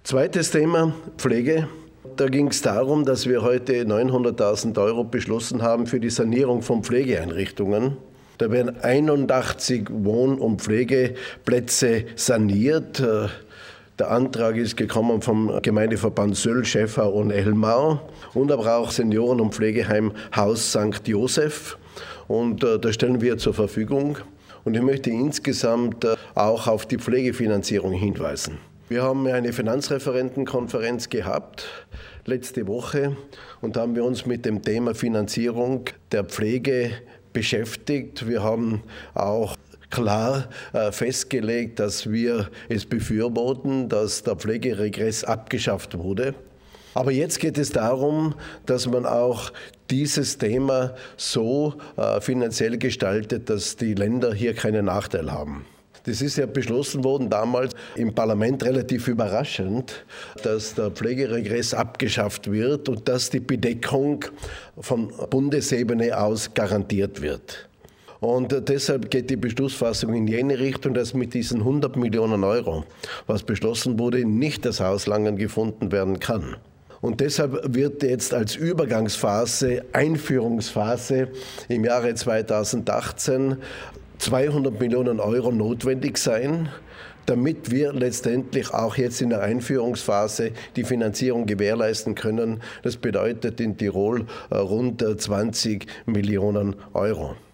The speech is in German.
Zweites Thema, Pflege. Da ging es darum, dass wir heute 900.000 € beschlossen haben für die Sanierung von Pflegeeinrichtungen. Da werden 81 Wohn- und Pflegeplätze saniert. Der Antrag ist gekommen vom Gemeindeverband Söll, Schäffau und Elmau und aber auch Senioren- und Pflegeheim Haus St. Joseph. Und da stellen wir zur Verfügung. Und ich möchte insgesamt auch auf die Pflegefinanzierung hinweisen. Wir haben eine Finanzreferentenkonferenz gehabt letzte Woche und da haben wir uns mit dem Thema Finanzierung der Pflege beschäftigt. Wir haben auch klar festgelegt, dass wir es befürworten, dass der Pflegeregress abgeschafft wurde. Aber jetzt geht es darum, dass man auch dieses Thema so finanziell gestaltet, dass die Länder hier keinen Nachteil haben. Das ist ja beschlossen worden damals im Parlament relativ überraschend, dass der Pflegeregress abgeschafft wird und dass die Bedeckung von Bundesebene aus garantiert wird. Und deshalb geht die Beschlussfassung in jene Richtung, dass mit diesen 100 Millionen €, was beschlossen wurde, nicht das Auslangen gefunden werden kann. Und deshalb wird jetzt als Übergangsphase, Einführungsphase im Jahre 2018 200 Millionen € notwendig sein, damit wir letztendlich auch jetzt in der Einführungsphase die Finanzierung gewährleisten können. Das bedeutet in Tirol rund 20 Millionen €.